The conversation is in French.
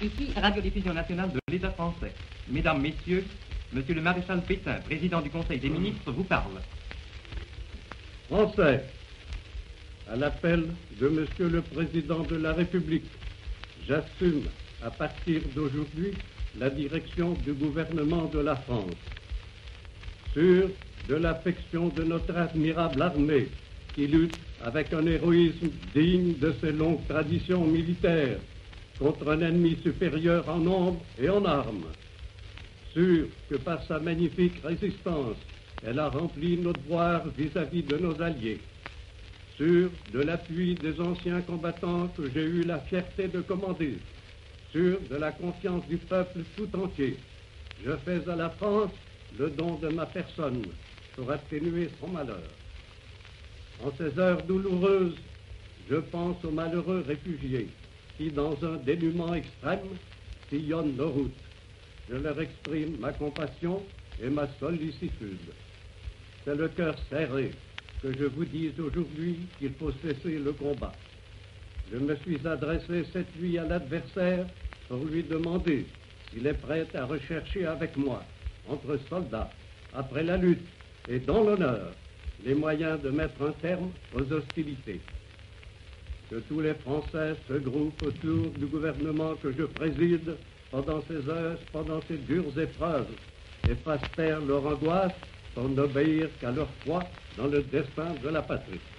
Ici, Radiodiffusion nationale de l'État français. Mesdames, Messieurs, Monsieur le maréchal Pétain, président du Conseil des ministres, vous parle. Français, à l'appel de Monsieur le Président de la République, j'assume à partir d'aujourd'hui la direction du gouvernement de la France. Sûr de l'affection de notre admirable armée qui lutte avec un héroïsme digne de ses longues traditions militaires contre un ennemi supérieur en nombre et en armes. Sûr que par sa magnifique résistance, elle a rempli nos devoirs vis-à-vis de nos alliés. Sûr de l'appui des anciens combattants que j'ai eu la fierté de commander. Sûr de la confiance du peuple tout entier. Je fais à la France le don de ma personne pour atténuer son malheur. En ces heures douloureuses, je pense aux malheureux réfugiés qui, dans un dénuement extrême, sillonnent nos routes. Je leur exprime ma compassion et ma sollicitude. C'est le cœur serré que je vous dis aujourd'hui qu'il faut cesser le combat. Je me suis adressé cette nuit à l'adversaire pour lui demander s'il est prêt à rechercher avec moi, entre soldats, après la lutte et dans l'honneur, les moyens de mettre un terme aux hostilités. Que tous les Français se groupent autour du gouvernement que je préside pendant ces heures, pendant ces dures épreuves, et fassent taire leur angoisse pour n'obéir qu'à leur foi dans le destin de la patrie.